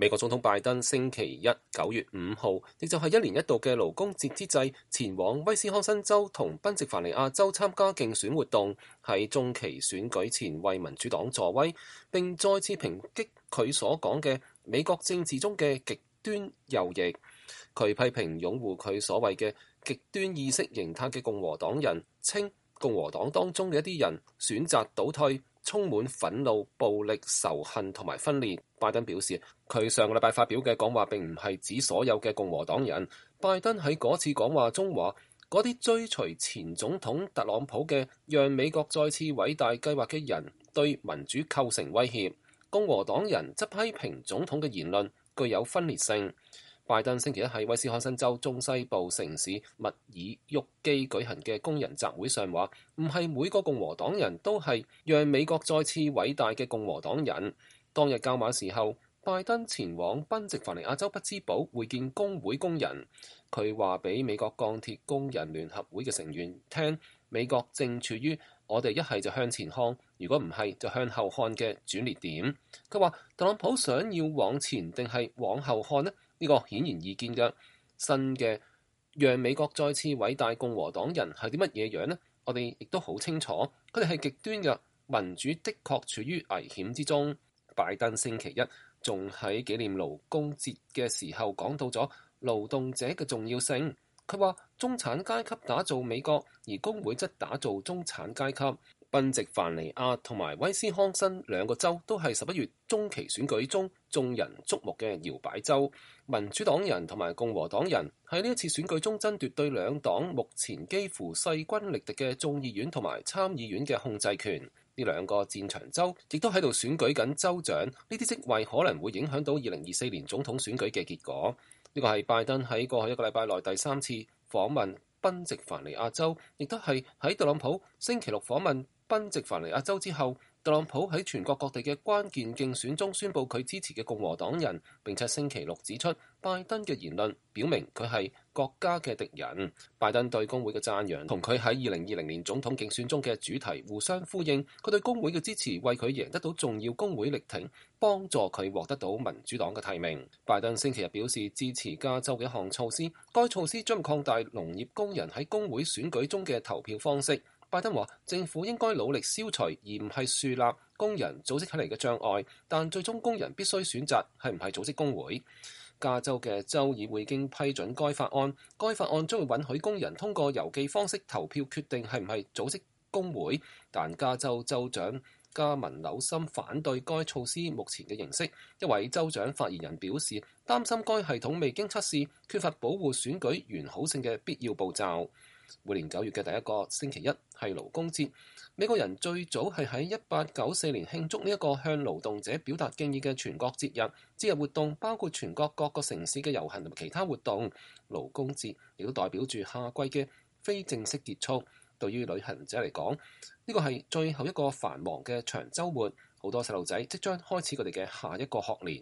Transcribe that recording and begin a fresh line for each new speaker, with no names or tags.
美國總統拜登星期一9月5號，亦就係1年1度嘅勞工節之際，前往威斯康辛州同賓夕凡尼亞州參加競選活動，喺中期選舉前為民主黨助威，並再次抨擊佢所講嘅美國政治中嘅極端右翼。佢批評擁護佢所謂嘅極端意識形態嘅共和黨人，稱共和黨當中嘅一啲人選擇倒退，充滿憤怒、暴力、仇恨同埋分裂。拜登表示，佢上個禮拜發表嘅講話並唔係指所有嘅共和黨人。拜登喺嗰次講話中話，嗰啲追隨前總統特朗普嘅讓美國再次偉大計劃嘅人對民主構成威脅。共和黨人則批評總統嘅言論具有分裂性。拜登星期一喺威斯康辛州中西部城市密爾沃基舉行嘅工人集會上話，唔係每個共和黨人都係讓美國再次偉大嘅共和黨人。當日較晚時候，拜登前往賓夕凡尼亞州匹茲堡會見工會工人。佢話俾美國鋼鐵工人聯合會嘅成員聽，美國正處於我哋一係就向前看，如果唔係就向後看嘅轉捩點。佢話特朗普想要往前定係往後看呢？呢個顯然易見嘅新嘅讓美國再次偉大共和黨人係啲乜嘢樣呢？我哋亦都好清楚，佢哋係極端嘅，民主的確處於危險之中。拜登星期一仲喺紀念勞工節嘅時候講到咗勞動者嘅重要性。佢話中產階級打造美國，而工會則打造中產階級。賓夕凡尼亞同埋威斯康辛兩個州都係11月中期選舉中眾人矚目嘅搖擺州。民主黨人同埋共和黨人喺呢一次選舉中爭奪對兩黨目前幾乎勢均力敵嘅眾議院同埋參議院嘅控制權。呢兩個戰場州亦都喺度選舉緊州長，呢啲職位可能會影響到2024年總統選舉嘅結果。呢個係拜登喺過去一個禮拜內第3次訪問賓夕凡尼亞州，亦都係喺特朗普星期六訪問賓夕凡尼亞州之後，特朗普喺全國各地嘅關鍵競選中宣佈佢支持嘅共和黨人，並且星期六指出拜登嘅言論表明佢係國家嘅敵人。拜登對工會嘅讚揚同佢喺2020年總統競選中嘅主題互相呼應，佢對工會嘅支持為佢贏得到重要工會力挺，幫助佢獲得到民主黨嘅提名。拜登星期日表示支持加州嘅一項措施，該措施將擴大農業工人喺工會選舉中嘅投票方式。拜登話政府應該努力消除而唔係樹立工人組織起嚟嘅障礙，但最終工人必須選擇係唔係組織工會。加州嘅州議會已經批准該法案，該法案將會允許工人通過郵寄方式投票決定係唔係組織工會，但加州州長加文紐森反對該措施目前嘅形式。一位州長發言人表示，擔心該系統未經測試，缺乏保護選舉完好性嘅必要步驟。每年9月嘅第一個星期一係勞工節，美國人最早係喺1894年慶祝呢一個向勞動者表達敬意嘅全國節日。節日活動包括全國各個城市嘅遊行同其他活動。勞工節亦都代表住夏季嘅非正式結束。對於旅行者嚟講，呢個係最後一個繁忙嘅長週末，好多細路仔即將開始佢哋嘅下一個學年。